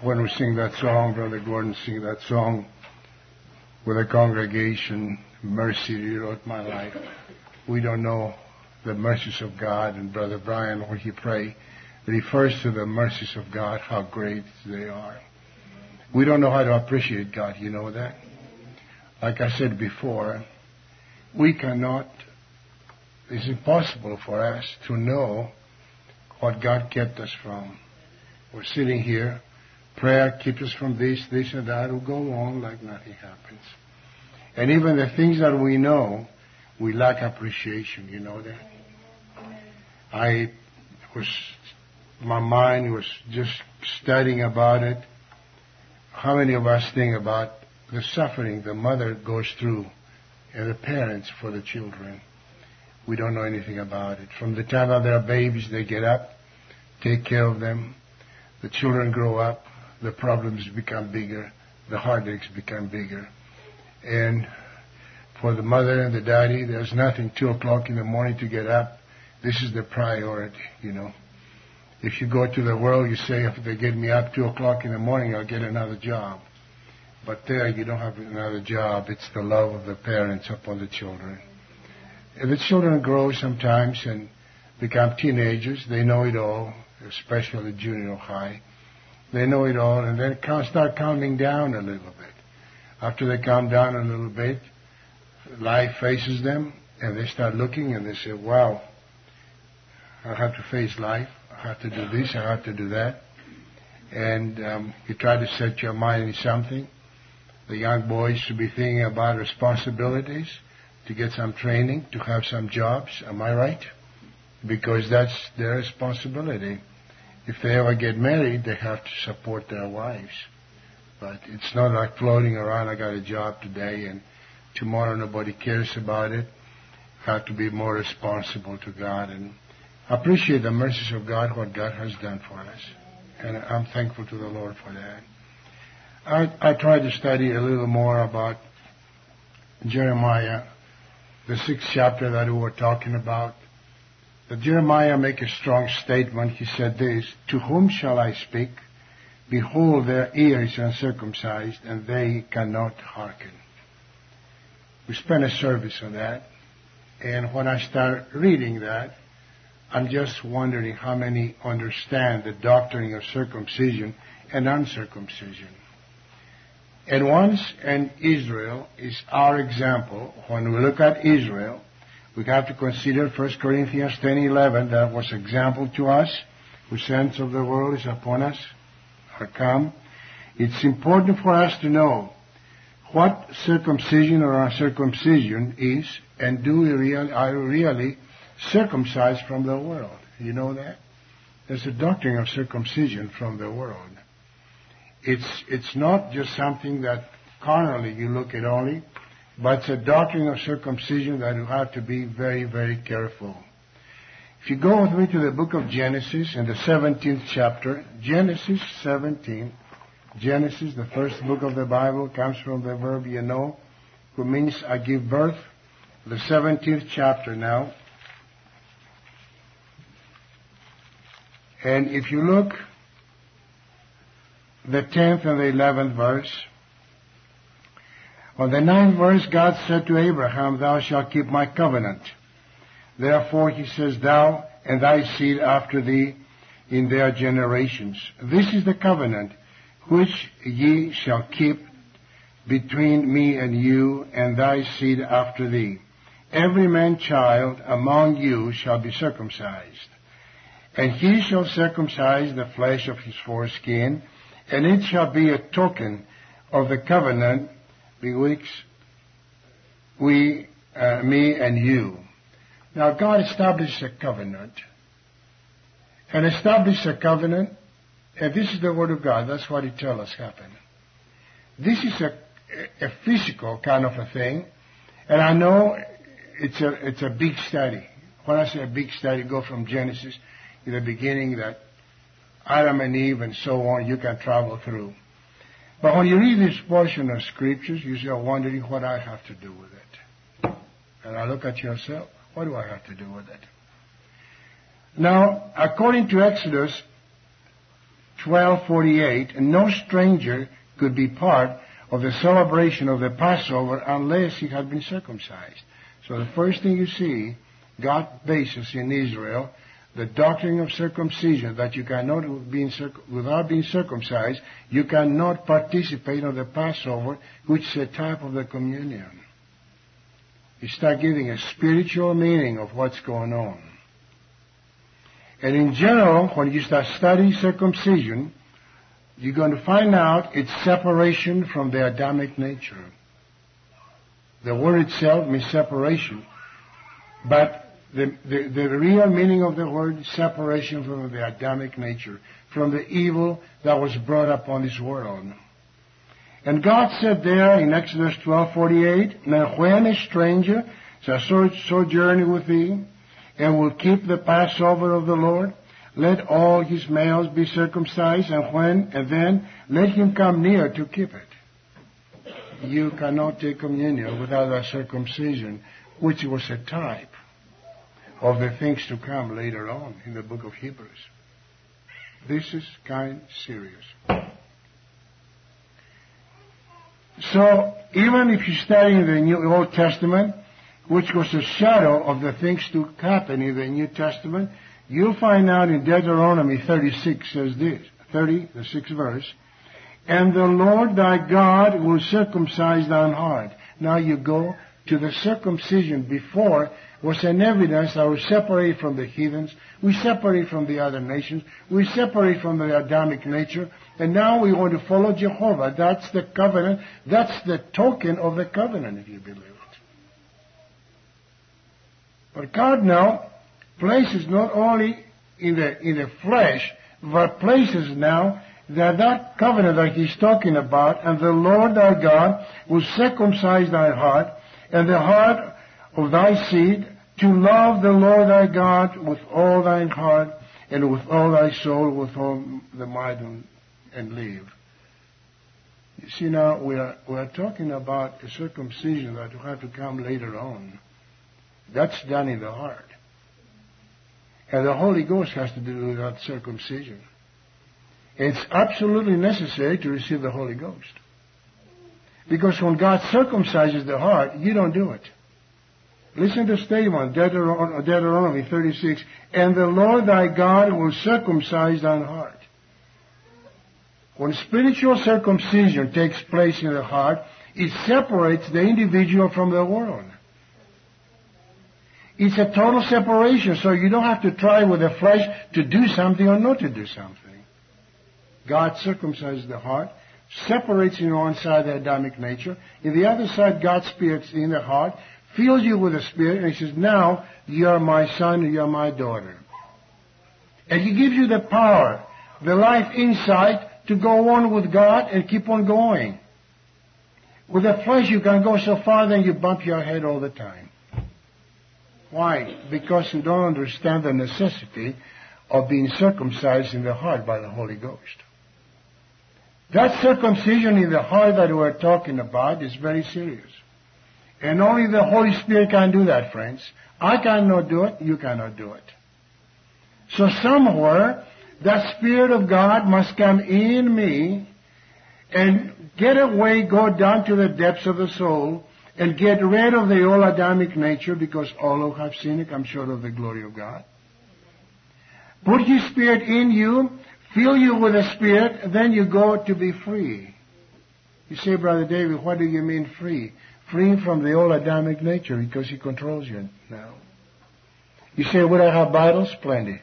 when we sing that song, Brother Gordon sing that song with a congregation, Mercy Rewrote My Life. We don't know the mercies of God, and Brother Brian, when he pray, refers to the mercies of God, how great they are. We don't know how to appreciate God, you know that? Like I said before, we cannot, it's impossible for us to know what God kept us from. We're sitting here, prayer keeps us from this, and that. Will go on like nothing happens. And even the things that we know, we lack appreciation, you know that? My mind was just studying about it. How many of us think about the suffering the mother goes through and the parents for the children? We don't know anything about it. From the time that they're babies, they get up, take care of them. The children grow up, the problems become bigger, the heartaches become bigger. And for the mother and the daddy, there's nothing 2 o'clock in the morning to get up. This is the priority, you know. If you go to the world, you say, if they get me up 2 o'clock in the morning, I'll get another job. But there, you don't have another job. It's the love of the parents upon the children. And the children grow sometimes and become teenagers. They know it all, especially junior high. They know it all, and then start calming down a little bit. After they calm down a little bit, life faces them, and they start looking, and they say, wow, I have to face life. I have to do this. I have to do that. And you try to set your mind in something. The young boys should be thinking about responsibilities, to get some training, to have some jobs. Am I right? Because that's their responsibility. If they ever get married, they have to support their wives. But it's not like floating around, I got a job today, and tomorrow nobody cares about it. Have to be more responsible to God and appreciate the mercies of God, what God has done for us. And I'm thankful to the Lord for that. I tried to study a little more about Jeremiah, the 6th chapter that we were talking about. But Jeremiah make a strong statement. He said this, to whom shall I speak? Behold, their ear is uncircumcised, and they cannot hearken. We spent a service on that. And when I start reading that, I'm just wondering how many understand the doctrine of circumcision and uncircumcision. And once Israel is our example, when we look at Israel, we have to consider 1 Corinthians 10:11, that was example to us, whose sense of the world is upon us, are come. It's important for us to know what circumcision or uncircumcision is, and are we really circumcised from the world? You know that? There's a doctrine of circumcision from the world. It's not just something that carnally you look at only, but it's a doctrine of circumcision that you have to be very, very careful. If you go with me to the book of Genesis in the 17th chapter, Genesis 17, Genesis, the first book of the Bible, comes from the verb yeno, who means I give birth. The 17th chapter now. And if you look, the 10th and the 11th verse, on the 9th verse, God said to Abraham, thou shalt keep my covenant. Therefore, he says, thou and thy seed after thee in their generations. This is the covenant which ye shall keep between me and you and thy seed after thee. Every man child among you shall be circumcised. And he shall circumcise the flesh of his foreskin, and it shall be a token of the covenant betwixt me and you. Now God established a covenant. And established a covenant, and this is the word of God. That's what He tells us happened. This is a physical kind of a thing, and I know it's a big study. When I say a big study, go from Genesis in the beginning, that Adam and Eve and so on, you can travel through. But when you read this portion of scriptures, you're wondering what I have to do with it. And I look at yourself, what do I have to do with it? Now, according to Exodus 12:48, no stranger could be part of the celebration of the Passover unless he had been circumcised. So the first thing you see, God bases in Israel the doctrine of circumcision, that you cannot, without being circumcised, you cannot participate of the Passover, which is a type of the communion. You start giving a spiritual meaning of what's going on. And in general, when you start studying circumcision, you're going to find out its separation from the Adamic nature. The word itself means separation, but the real meaning of the word is separation from the Adamic nature, from the evil that was brought upon this world. And God said there in Exodus 12:48, "Now when a stranger shall sojourn with thee, and will keep the Passover of the Lord, let all his males be circumcised, and then let him come near to keep it." You cannot take communion without a circumcision, which was a type of the things to come later on in the book of Hebrews. This is kind of serious. So, even if you study in the Old Testament, which was a shadow of the things to happen in the New Testament, you'll find out in Deuteronomy 36 says this, 30, the 6th verse, "And the Lord thy God will circumcise thine heart." Now you go to the circumcision before was an evidence that we separate from the heathens, we separate from the other nations, we separate from the Adamic nature, and now we want to follow Jehovah. That's the covenant, that's the token of the covenant, if you believe it. But God now places not only in the flesh, but places now that covenant that he's talking about, "And the Lord thy God will circumcise thy heart, and the heart of thy seed, to love the Lord thy God with all thine heart, and with all thy soul, with all the might, and live." You see, now we are talking about a circumcision that will have to come later on. That's done in the heart. And the Holy Ghost has to do with that circumcision. It's absolutely necessary to receive the Holy Ghost. Because when God circumcises the heart, you don't do it. Listen to statement, Deuteronomy 36, "And the Lord thy God will circumcise thine heart." When spiritual circumcision takes place in the heart, it separates the individual from the world. It's a total separation, so you don't have to try with the flesh to do something or not to do something. God circumcises the heart, separates you on one side the Adamic nature, in the other side God's Spirit's in the heart, fills you with the Spirit, and He says, "Now you are my son, you are my daughter." And He gives you the power, the life insight to go on with God and keep on going. With the flesh you can go so far, then you bump your head all the time. Why? Because you don't understand the necessity of being circumcised in the heart by the Holy Ghost. That circumcision in the heart that we're talking about is very serious. And only the Holy Spirit can do that, friends. I cannot do it, you cannot do it. So somewhere, that Spirit of God must come in me and get away, go down to the depths of the soul, and get rid of the old Adamic nature, because all who have sinned and come short of the glory of God. Put His Spirit in you, fill you with the Spirit, then you go to be free. You say, "Brother David, what do you mean free?" Free from the old Adamic nature, because He controls you now. You say, "Would I have battles?" Plenty.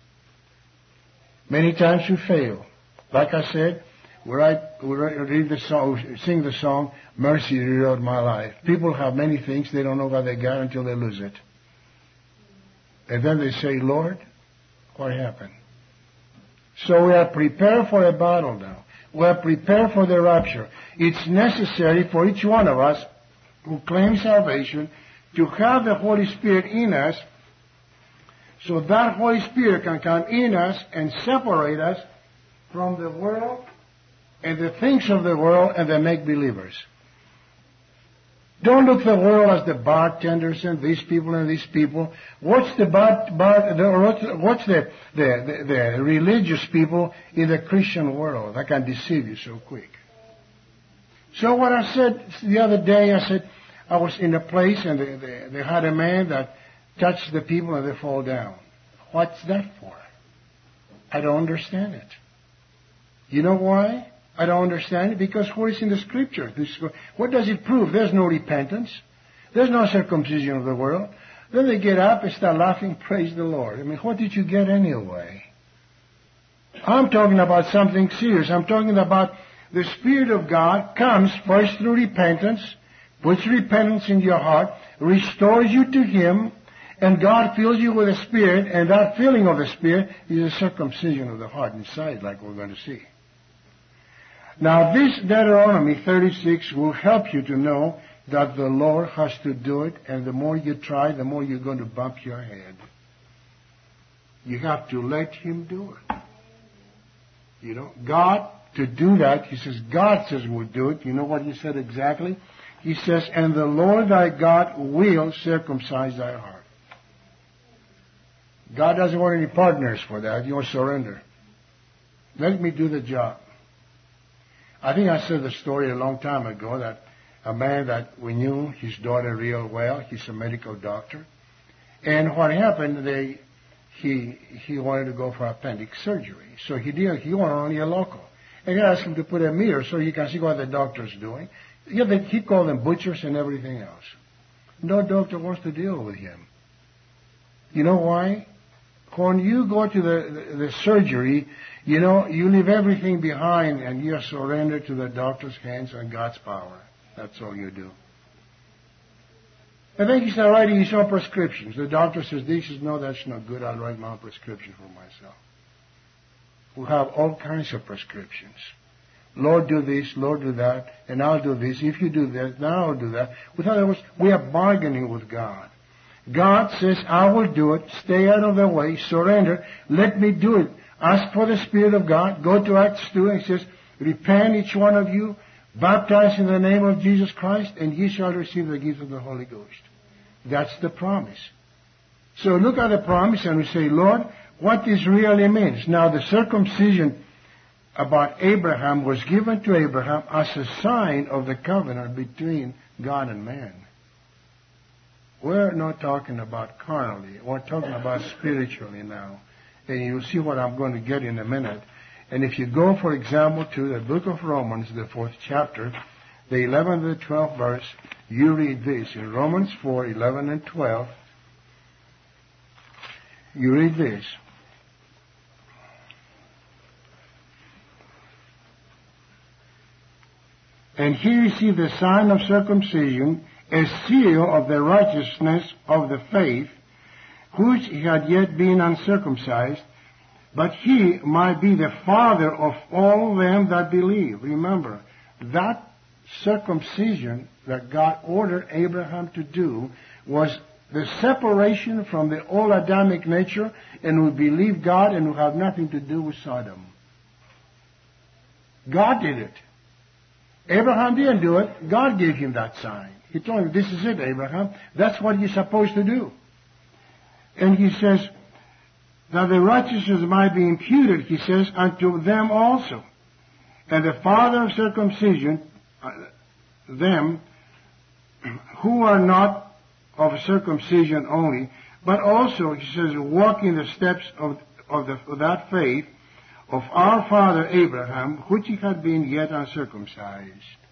Many times you fail. Like I said, we read the song, sing the song, "Mercy rewrote my life." People have many things, they don't know what they got until they lose it. And then they say, "Lord, what happened?" So we are prepared for a battle now. We are prepared for the rapture. It's necessary for each one of us who claim salvation to have the Holy Spirit in us, so that Holy Spirit can come in us and separate us from the world and the things of the world and the make-believers. Don't look the world as the bartenders and these people and these people. What's the religious people in the Christian world that can deceive you so quick? So what I said the other day, I was in a place and they had a man that touched the people and they fall down. What's that for? I don't understand it. You know why? I don't understand it because what is in the Scripture? What does it prove? There's no repentance. There's no circumcision of the world. Then they get up and start laughing, praise the Lord. I mean, what did you get anyway? I'm talking about something serious. I'm talking about the Spirit of God comes first through repentance, puts repentance in your heart, restores you to Him, and God fills you with the Spirit, and that filling of the Spirit is a circumcision of the heart inside, like we're going to see. Now this Deuteronomy 36 will help you to know that the Lord has to do it, and the more you try, the more you're going to bump your head. You have to let Him do it. You know, God, to do that, He says, God says we'll do it. You know what He said exactly? He says, and the Lord thy God will circumcise thy heart. God doesn't want any partners for that. He wants surrender. Let me do the job. I think I said the story a long time ago that a man that we knew his daughter real well, he's a medical doctor, and what happened, he wanted to go for appendix surgery. So he wanted only a local. And he asked him to put a mirror so he can see what the doctor's doing. He called them butchers and everything else. No doctor wants to deal with him. You know why? When you go to the surgery, you know, you leave everything behind and you surrender to the doctor's hands and God's power. That's all you do. And then he started writing his own prescriptions. The doctor says, no, that's not good. I'll write my own prescription for myself. We have all kinds of prescriptions. Lord, do this, Lord, do that, and I'll do this. If you do that, then I'll do that. In other words, we are bargaining with God. God says, I will do it. Stay out of the way. Surrender. Let me do it. Ask for the Spirit of God. Go to Acts 2 and it says, repent each one of you, baptize in the name of Jesus Christ, and ye shall receive the gift of the Holy Ghost. That's the promise. So look at the promise and we say, Lord, what this really means. Now the circumcision about Abraham was given to Abraham as a sign of the covenant between God and man. We're not talking about carnally. We're talking about spiritually now. And you'll see what I'm going to get in a minute. And if you go, for example, to the book of Romans, the 4th chapter, the 11th and the 12th verse, you read this. In Romans 4, 11 and 12, you read this. And he received the sign of circumcision, a seal of the righteousness of the faith, which he had yet been uncircumcised, but he might be the father of all them that believe. Remember, that circumcision that God ordered Abraham to do was the separation from the old Adamic nature and who believe God and who have nothing to do with Sodom. God did it. Abraham didn't do it. God gave him that sign. He told him, this is it, Abraham. That's what you're supposed to do. And he says, that the righteousness might be imputed, he says, unto them also. And the father of circumcision, them, who are not of circumcision only, but also, he says, walk in the steps of that faith of our father Abraham, which he had been yet uncircumcised.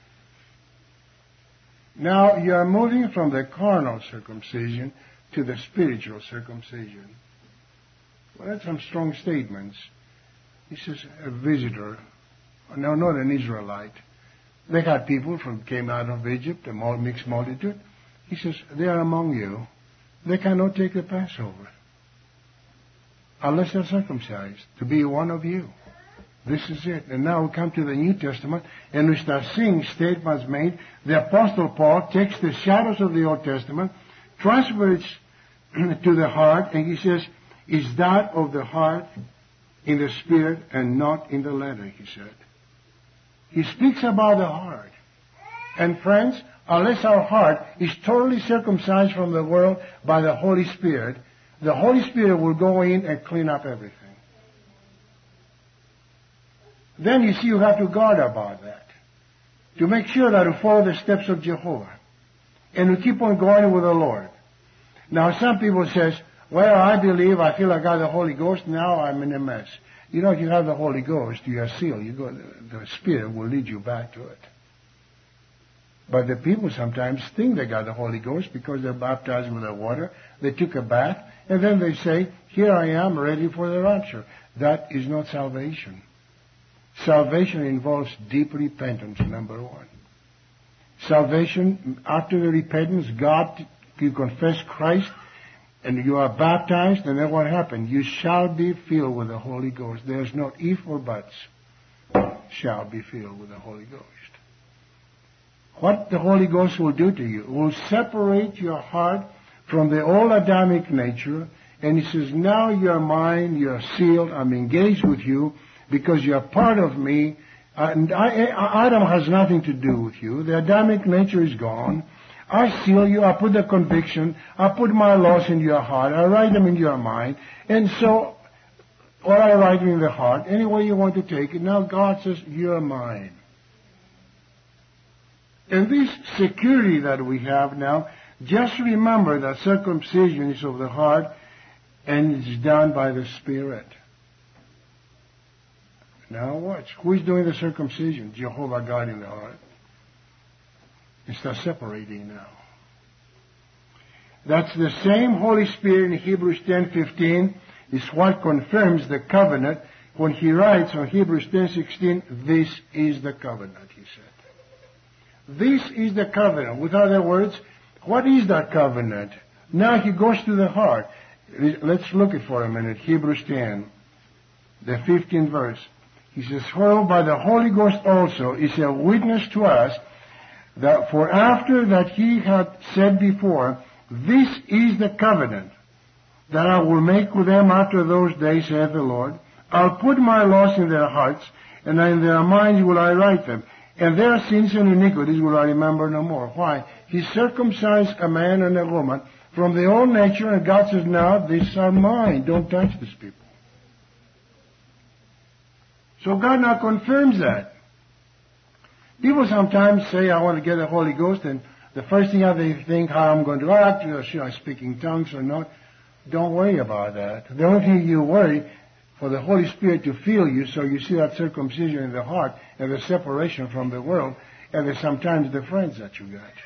Now you are moving from the carnal circumcision to the spiritual circumcision. Well, that's some strong statements. He says, a visitor, no, not an Israelite. They had people came out of Egypt, a mixed multitude. He says, they are among you. They cannot take the Passover unless they're circumcised, to be one of you. This is it. And now we come to the New Testament, and we start seeing statements made. The Apostle Paul takes the shadows of the Old Testament, transfers it to the heart, and he says, is that of the heart in the spirit and not in the letter, he said. He speaks about the heart. And friends, unless our heart is totally circumcised from the world by the Holy Spirit, the Holy Spirit will go in and clean up everything. Then you see you have to guard about that, to make sure that you follow the steps of Jehovah, and to keep on going with the Lord. Now some people says, well, I believe, I feel I got the Holy Ghost, now I'm in a mess. You know, if you have the Holy Ghost, you are sealed. The Spirit will lead you back to it. But the people sometimes think they got the Holy Ghost because they're baptized with the water. They took a bath, and then they say, here I am, ready for the rapture. That is not salvation. Salvation involves deep repentance, number one. Salvation, after the repentance, you confess Christ, and you are baptized, and then what happened? You shall be filled with the Holy Ghost. There's no if or buts. Shall be filled with the Holy Ghost. What the Holy Ghost will do to you, will separate your heart from the old Adamic nature, and He says, now you're mine, you're sealed, I'm engaged with you, because you're part of me, and Adam has nothing to do with you. The Adamic nature is gone. I seal you, I put the conviction, I put my laws in your heart, I write them in your mind, and so, or I write them in the heart, any way you want to take it. Now God says, you're mine. And this security that we have now, just remember that circumcision is of the heart, and it's done by the Spirit. Now watch. Who is doing the circumcision? Jehovah God in the heart. It starts separating now. That's the same Holy Spirit in Hebrews 10:15 is what confirms the covenant when he writes on Hebrews 10:16, this is the covenant, he said. This is the covenant. With other words, what is that covenant? Now he goes to the heart. Let's look at for a minute. Hebrews 10, the 15th verse. He says, for by the Holy Ghost also is a witness to us, that for after that he had said before, this is the covenant that I will make with them after those days, saith the Lord. I'll put my laws in their hearts, and in their minds will I write them. And their sins and iniquities will I remember no more. Why? He circumcised a man and a woman from the old nature, and God says, now these are mine. Don't touch these people. So God now confirms that. People sometimes say, I want to get the Holy Ghost, and the first thing they think how I'm going to act, or should I speak in tongues or not? Don't worry about that. The only thing you worry for the Holy Spirit to fill you, so you see that circumcision in the heart and the separation from the world, and sometimes the friends that you got.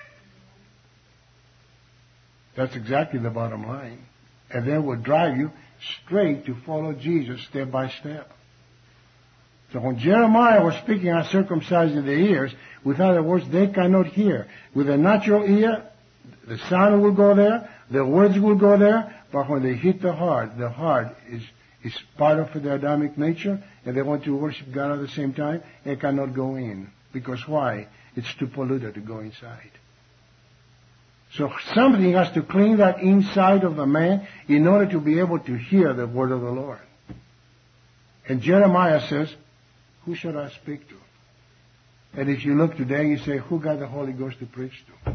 That's exactly the bottom line. And then will drive you straight to follow Jesus step by step. So when Jeremiah was speaking of circumcising the ears, with other words, they cannot hear. With a natural ear, the sound will go there, the words will go there, but when they hit the heart is part of the Adamic nature, and they want to worship God at the same time, it cannot go in. Because why? It's too polluted to go inside. So something has to clean that inside of the man in order to be able to hear the word of the Lord. And Jeremiah says, who should I speak to? And if you look today, you say, who got the Holy Ghost to preach to?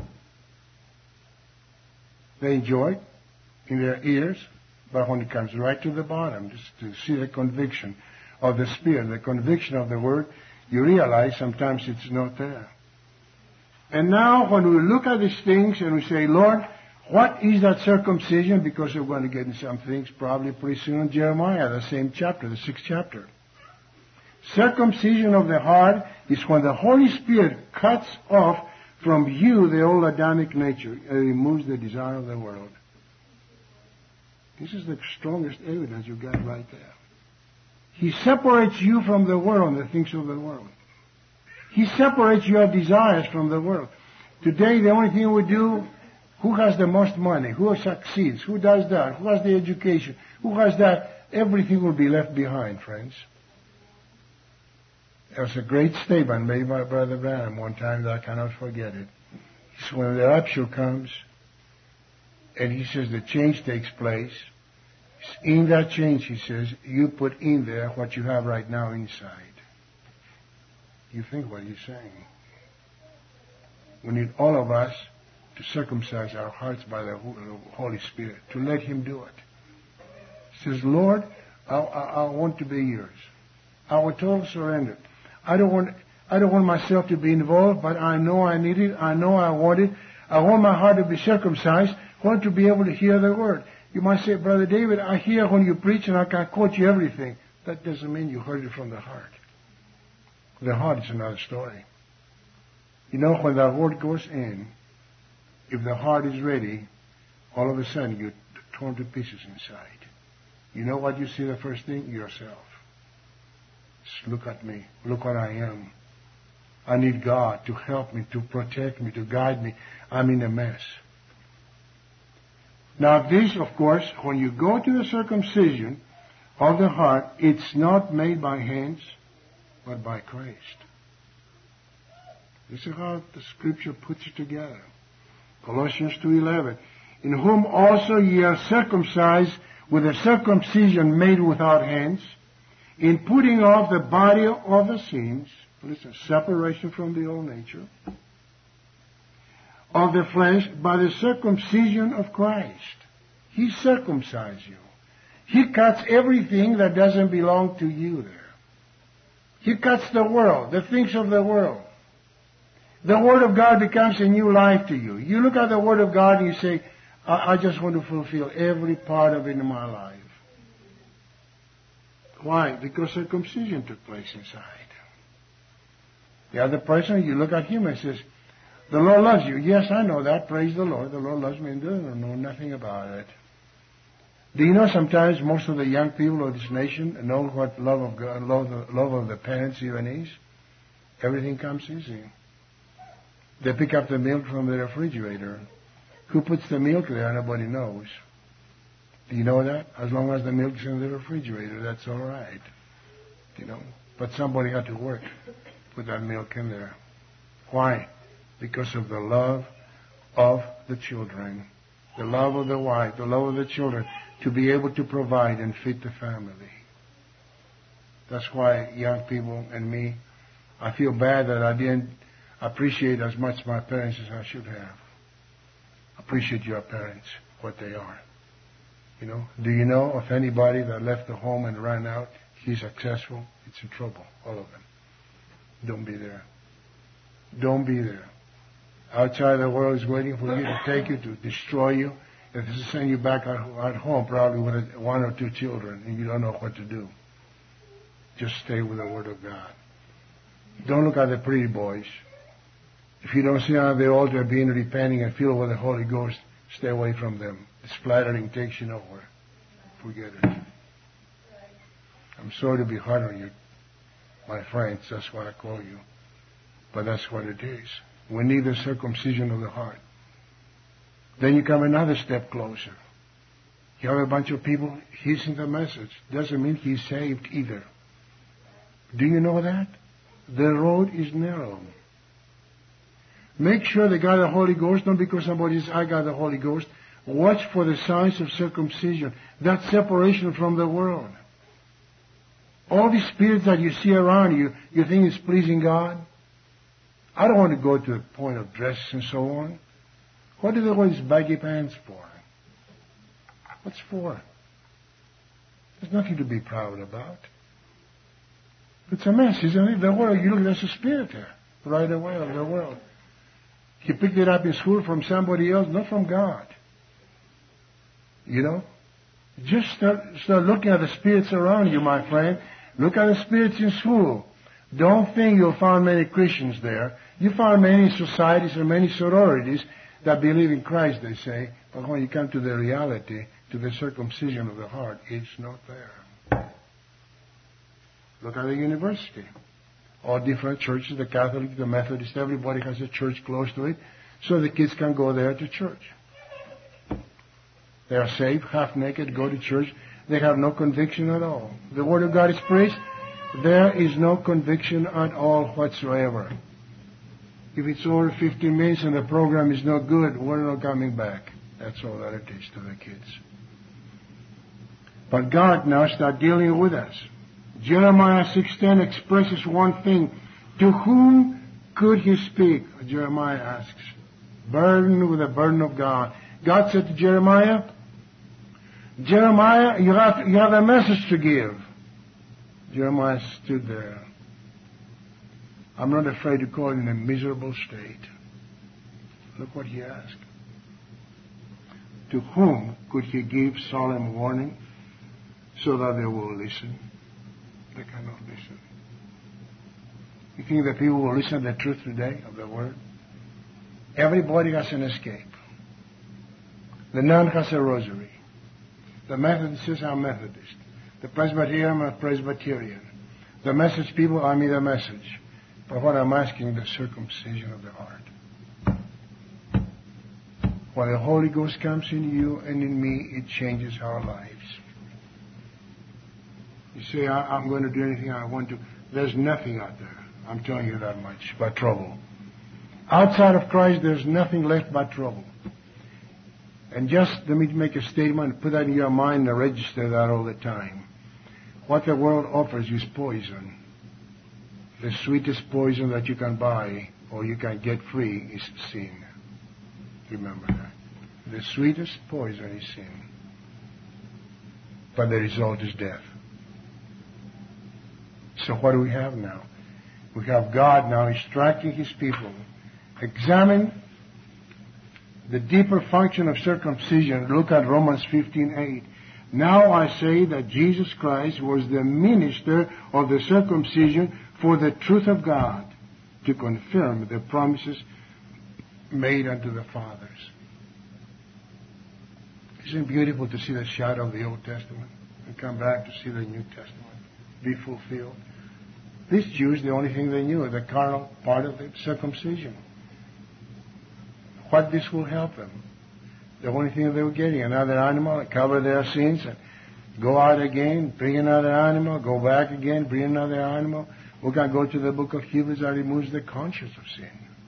They enjoy it in their ears, but when it comes right to the bottom, just to see the conviction of the Spirit, the conviction of the Word, you realize sometimes it's not there. And now when we look at these things and we say, Lord, what is that circumcision? Because we're going to get into some things probably pretty soon in Jeremiah, the same chapter, the 6th chapter. Circumcision of the heart is when the Holy Spirit cuts off from you the old Adamic nature and removes the desire of the world. This is the strongest evidence you got right there. He separates you from the world and the things of the world. He separates your desires from the world. Today, the only thing we do, who has the most money? Who succeeds? Who does that? Who has the education? Who has that? Everything will be left behind, friends. There was a great statement made by Brother Branham one time that I cannot forget it. It's when the rapture comes, and he says the change takes place. In that change, he says, you put in there what you have right now inside. You think what he's saying. We need all of us to circumcise our hearts by the Holy Spirit, to let Him do it. He says, Lord, I want to be yours. I will totally surrender. I don't want myself to be involved, but I know I need it. I know I want it. I want my heart to be circumcised. I want to be able to hear the word. You might say, Brother David, I hear when you preach and I can quote you everything. That doesn't mean you heard it from the heart. The heart is another story. You know, when the word goes in, if the heart is ready, all of a sudden you're torn to pieces inside. You know what you see the first thing? Yourself. Just look at me. Look what I am. I need God to help me, to protect me, to guide me. I'm in a mess. Now this, of course, when you go to the circumcision of the heart, it's not made by hands, but by Christ. This is how the Scripture puts it together. Colossians 2:11, in whom also ye are circumcised with a circumcision made without hands, in putting off the body of the sins, listen, separation from the old nature, of the flesh by the circumcision of Christ. He circumcised you. He cuts everything that doesn't belong to you there. He cuts the world, the things of the world. The Word of God becomes a new life to you. You look at the Word of God and you say, I just want to fulfill every part of it in my life. Why? Because circumcision took place inside. The other person, you look at him and says, the Lord loves you. Yes, I know that. Praise the Lord. The Lord loves me and doesn't know nothing about it. Do you know sometimes most of the young people of this nation know what love of God, love of the parents even is? Everything comes easy. They pick up the milk from the refrigerator. Who puts the milk there? Nobody knows. Do you know that? As long as the milk's in the refrigerator, that's all right. You know. But somebody had to work, put that milk in there. Why? Because of the love of the children, the love of the wife, the love of the children, to be able to provide and feed the family. That's why young people and me, I feel bad that I didn't appreciate as much my parents as I should have. Appreciate your parents, what they are. You know, do you know of anybody that left the home and ran out? He's successful. It's in trouble, all of them. Don't be there. Don't be there. Outside the world is waiting for you to take you, to destroy you. If it's to send you back at home, probably with one or two children, and you don't know what to do. Just stay with the Word of God. Don't look at the pretty boys. If you don't see on the altar being repenting and filled with the Holy Ghost, stay away from them. It's flattering, takes you nowhere. Forget it. I'm sorry to be hard on you, my friends. That's why I call you. But that's what it is. We need the circumcision of the heart. Then you come another step closer. You have a bunch of people hearing the message. Doesn't mean he's saved either. Do you know that? The road is narrow. Make sure they got the Holy Ghost, not because somebody says, I got the Holy Ghost. Watch for the signs of circumcision. That separation from the world. All these spirits that you see around you, you think it's pleasing God? I don't want to go to the point of dress and so on. What do they wear these baggy pants for? What's for? There's nothing to be proud about. It's a mess, isn't it? The world, you look, there's a spirit there, right away of the world. You picked it up in school from somebody else, not from God. You know? Just start looking at the spirits around you, my friend. Look at the spirits in school. Don't think you'll find many Christians there. You find many societies and many sororities that believe in Christ, they say. But when you come to the reality, to the circumcision of the heart, it's not there. Look at the university. All different churches, the Catholic, the Methodist, everybody has a church close to it, so the kids can go there to church. They are saved, half naked, go to church. They have no conviction at all. The Word of God is preached. There is no conviction at all whatsoever. If it's over 15 minutes and the program is not good, we're not coming back. That's all that it is to the kids. But God now starts dealing with us. Jeremiah 6:10 expresses one thing. To whom could he speak? Jeremiah asks. Burdened with the burden of God. God said to Jeremiah, Jeremiah, you have a message to give. Jeremiah stood there. I'm not afraid to call it in a miserable state. Look what he asked. To whom could he give solemn warning so that they will listen? They cannot listen. You think that people will listen to the truth today of the Word? Everybody has an escape. The nun has a rosary. The Methodists are Methodist. The Presbyterian are Presbyterian. The message people are me the message. But what I'm asking, the circumcision of the heart. When the Holy Ghost comes in you and in me, it changes our lives. You say, I'm going to do anything I want to. There's nothing out there. I'm telling you that much, but trouble. Outside of Christ, there's nothing left but trouble. And just let me make a statement, put that in your mind and register that all the time. What the world offers you is poison. The sweetest poison that you can buy or you can get free is sin. Remember that. The sweetest poison is sin. But the result is death. So what do we have now? We have God now instructing His people. Examine the deeper function of circumcision. Look at Romans 15:8. Now I say that Jesus Christ was the minister of the circumcision for the truth of God, to confirm the promises made unto the fathers. Isn't it beautiful to see the shadow of the Old Testament and come back to see the New Testament be fulfilled? These Jews, the only thing they knew, the carnal part of the circumcision. What this will help them? The only thing they were getting, another animal, cover their sins, and go out again, bring another animal, go back again, bring another animal. We can go to the book of Hebrews that removes the conscience of sin.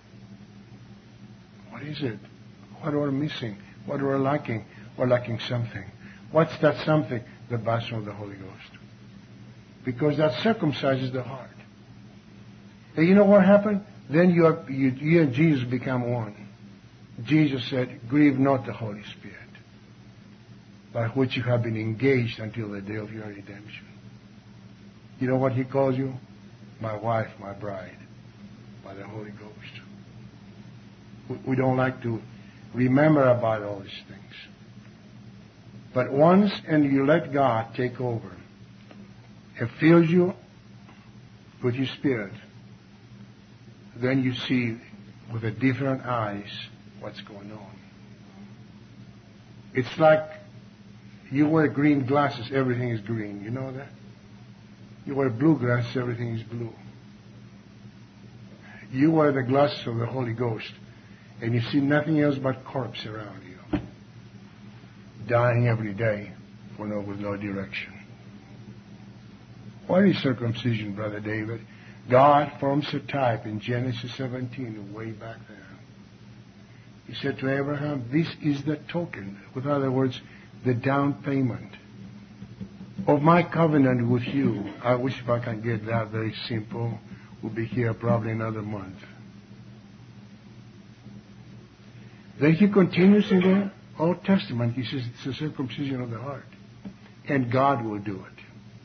What is it? What are we missing? What are we lacking? We're lacking something. What's that something? The baptism of the Holy Ghost. Because that circumcises the heart. And you know what happened? Then you and Jesus become one. Jesus said, grieve not the Holy Spirit, by which you have been engaged until the day of your redemption. You know what He calls you? My wife, my bride, by the Holy Ghost. We don't like to remember about all these things. But once and you let God take over, He fills you with His Spirit, then you see with a different eyes what's going on. It's like you wear green glasses, everything is green. You know that? You wear blue glasses, everything is blue. You wear the glasses of the Holy Ghost, and you see nothing else but corpse around you, dying every day with no direction. What is circumcision, Brother David? God forms a type in Genesis 17, way back there. He said to Abraham, this is the token. With other words, the down payment of my covenant with you. I wish if I can get that very simple. We'll be here probably another month. Then he continues in the Old Testament. He says it's the circumcision of the heart. And God will do it.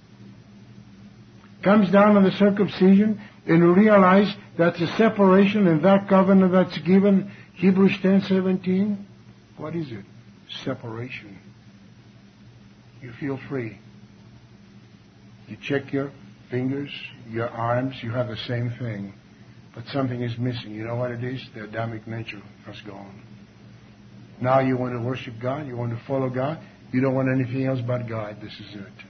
Comes down on the circumcision and we realize that's a separation and that covenant that's given, Hebrews 10:17. What is it? Separation. You feel free. You check your fingers, your arms, you have the same thing. But something is missing. You know what it is? The Adamic nature has gone. Now you want to worship God, you want to follow God, you don't want anything else but God. This is it.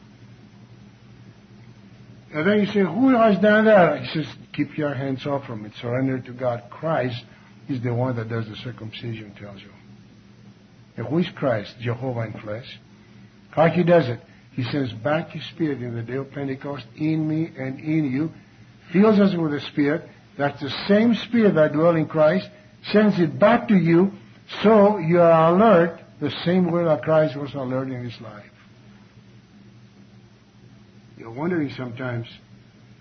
And then you say, who has done that? He says, keep your hands off from it. Surrender to God. Christ is the one that does the circumcision, tells you. And who is Christ? Jehovah in flesh. How He does it? He sends back His Spirit in the day of Pentecost in me and in you. Fills us with the Spirit. That's the same Spirit that dwells in Christ. Sends it back to you so you are alert the same way that Christ was alert in His life. You're wondering sometimes,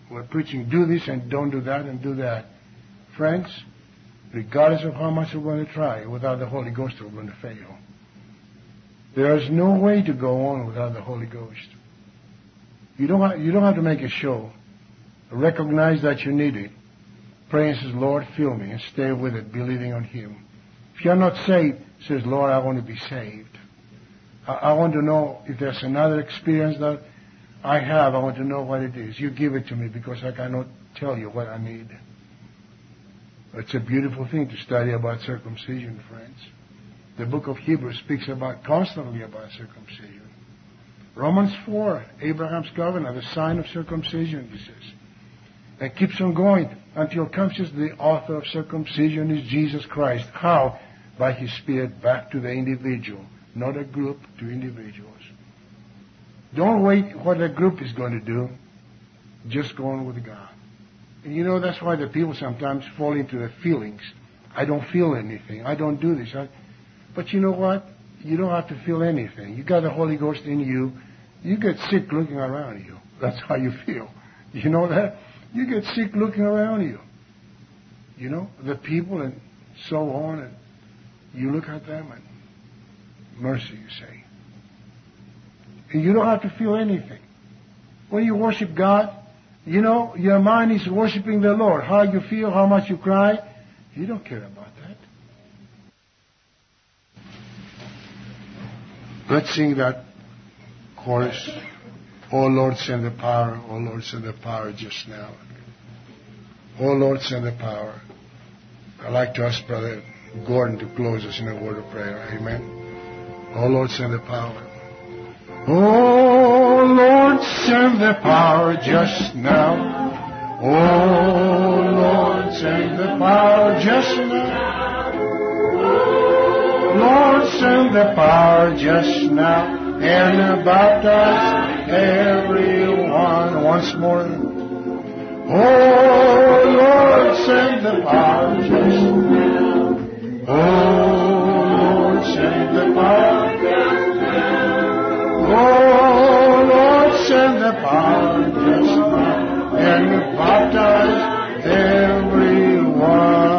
We're preaching, do this and don't do that and do that. Friends, regardless of how much we're going to try, without the Holy Ghost, we're going to fail. There is no way to go on without the Holy Ghost. You don't have to make a show. Recognize that you need it. Pray and says, Lord, fill me, and stay with it, believing on Him. If you're not saved, says, Lord, I want to be saved. I want to know if there's another experience that I have. I want to know what it is. You give it to me because I cannot tell you what I need. It's a beautiful thing to study about circumcision, friends. The book of Hebrews speaks constantly about circumcision. Romans 4, Abraham's covenant, the sign of circumcision, he says. And keeps on going until comes the author of circumcision is Jesus Christ. How? By His Spirit back to the individual, not a group, to individuals. Don't wait what a group is going to do. Just go on with God. And you know, that's why the people sometimes fall into the feelings. I don't feel anything. I don't do this. But you know what? You don't have to feel anything. You got the Holy Ghost in you. You get sick looking around you. That's how you feel. You know that? You get sick looking around you. You know, the people and so on. And you look at them and mercy, you say. And you don't have to feel anything. When you worship God, you know, your mind is worshiping the Lord. How you feel, how much you cry, you don't care about that. Let's sing that chorus. Oh Lord, send the power. Oh Lord, send the power just now. Oh Lord, send the power. I'd like to ask Brother Gordon to close us in a word of prayer. Amen. Oh Lord, send the power. Oh Lord, send the power just now. Oh Lord, send the power just now. Lord, send the power just now. And baptize everyone once more. Oh Lord, send the power just now. Oh Lord, send the power just now. Oh Lord, send the power just now. And baptize everyone.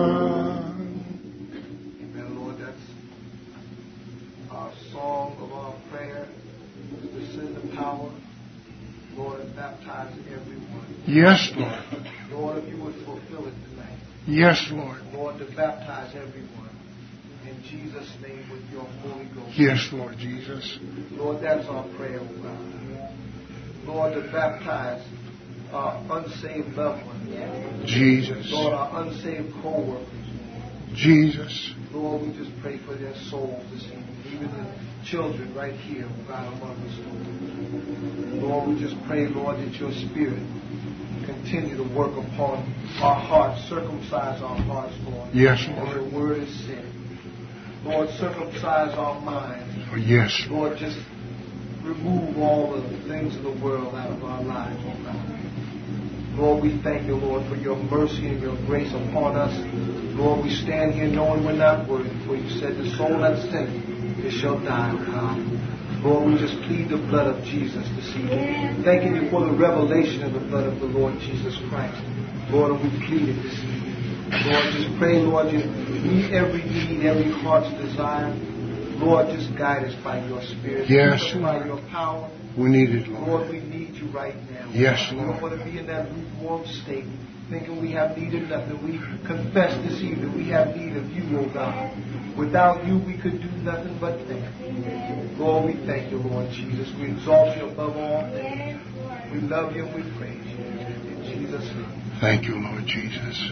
Baptize everyone. Yes, Lord. Lord, if you would fulfill it tonight. Yes, Lord. Lord, to baptize everyone. In Jesus' name with your Holy Ghost. Yes, Lord Jesus. Lord, that's our prayer, oh God. Lord, to baptize our unsaved loved ones. Jesus. Lord, our unsaved co-workers. Jesus. Lord, we just pray for their souls this evening. Even the children right here, oh God, among us, Lord. Lord, we just pray, Lord, that your Spirit continue to work upon our hearts, circumcise our hearts, Lord. Yes, Lord. As your word is said. Lord, circumcise our minds. Oh, yes. Lord, just remove all the things of the world out of our lives, oh God. Lord, we thank you, Lord, for your mercy and your grace upon us. Lord, we stand here knowing we're not worthy, for you said the soul that sinneth, it shall die, oh God. Lord, we just plead the blood of Jesus this evening. Thanking you for the revelation of the blood of the Lord Jesus Christ. Lord, and we plead it this evening. Lord, just pray, Lord, you meet every need, every heart's desire. Lord, just guide us by your Spirit. Yes, by your power. We need it, Lord. Lord, we need you right now. Yes, We Lord. don't want to be in that lukewarm state, thinking we have need of nothing. We confess this evening we have need of you, O God. Without you, we could do nothing but think. Lord, we thank you, Lord Jesus. We exalt you above all things. We love you and we praise you. In Jesus' name. Thank you, Lord Jesus.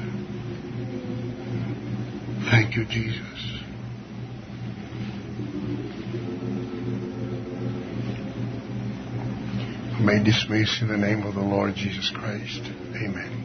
Thank you, Jesus. May dismiss in the name of the Lord Jesus Christ. Amen.